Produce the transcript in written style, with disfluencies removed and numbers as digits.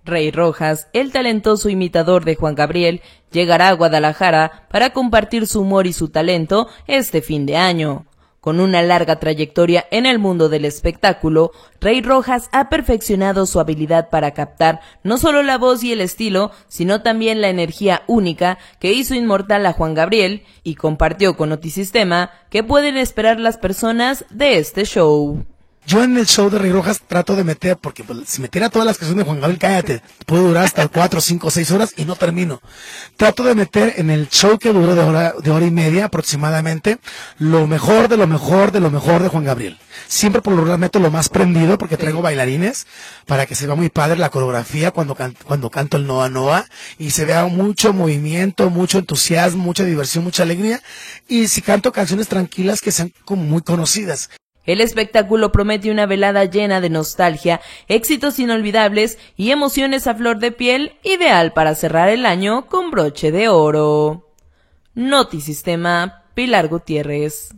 Rey Rojas, el talentoso imitador de Juan Gabriel, llegará a Guadalajara para compartir su humor y su talento este fin de año. Con una larga trayectoria en el mundo del espectáculo, Rey Rojas ha perfeccionado su habilidad para captar no solo la voz y el estilo, sino también la energía única que hizo inmortal a Juan Gabriel y compartió con Notisistema que pueden esperar las personas de este show. Yo en el show de Rey Rojas trato de meter, porque si metiera todas las canciones de Juan Gabriel, cállate, puedo durar hasta 4, 5, 6 horas y no termino. Trato de meter en el show que duró de hora y media aproximadamente, lo mejor de lo mejor de lo mejor de Juan Gabriel. Siempre por lo general meto lo más prendido porque traigo bailarines para que se vea muy padre la coreografía cuando canto el Noa Noa y se vea mucho movimiento, mucho entusiasmo, mucha diversión, mucha alegría. Y si canto canciones tranquilas que sean como muy conocidas. El espectáculo promete una velada llena de nostalgia, éxitos inolvidables y emociones a flor de piel, ideal para cerrar el año con broche de oro. Notisistema, Pilar Gutiérrez.